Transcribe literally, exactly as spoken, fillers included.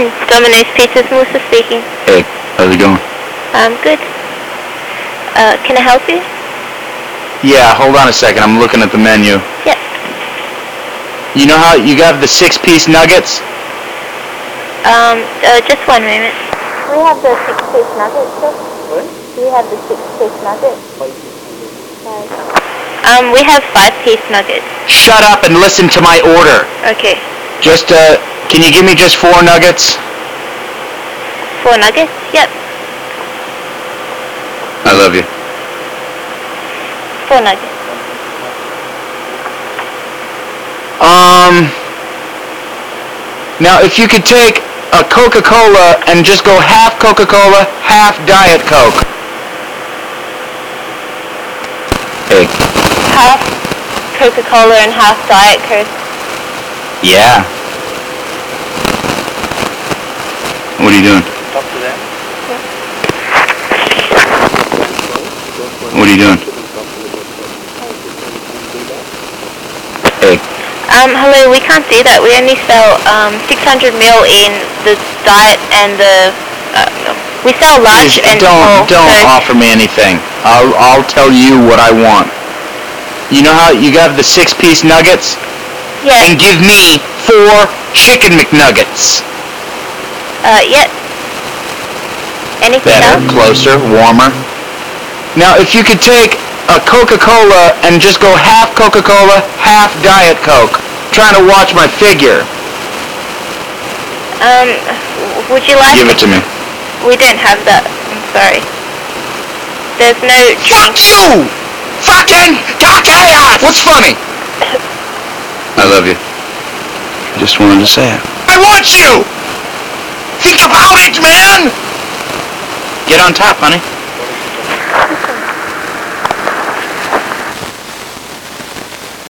Domino's Pizzas, Musa speaking. Hey, how's it going? Um, good. Uh, can I help you? Yeah, hold on a second. I'm looking at the menu. Yep. You know how you got the six-piece nuggets? Um, uh, just one moment. We have the six-piece nuggets, sir. What? We have the six-piece nuggets. Five. Um, we have five-piece nuggets. Shut up and listen to my order. Okay. Just, uh, can you give me just four nuggets? Four nuggets? Yep. I love you. Four nuggets. Um, now if you could take a Coca-Cola and just go half Coca-Cola, half Diet Coke. Hey. Half Coca-Cola and half Diet Coke. Yeah. What are you doing? Talk to them. What are you doing? Hey. Um, hello, we can't do that. We only sell, um, six hundred mil in the Diet and the, uh, no. We sell large Please, and don't, small. don't so offer me anything. I'll, I'll tell you what I want. You know how you got the six-piece nuggets? Yeah. And give me four Chicken McNuggets. Uh, yep. Anything Better, else? closer, warmer. Now, if you could take a Coca-Cola and just go half Coca-Cola, half Diet Coke. Trying to watch my figure. Um, would you like... Give it to me. We don't have that. I'm sorry. There's no... Fuck you! Fucking cocktail! What's funny? I love you. Just wanted to say it. I want you! Think about it, man! Get on top, honey.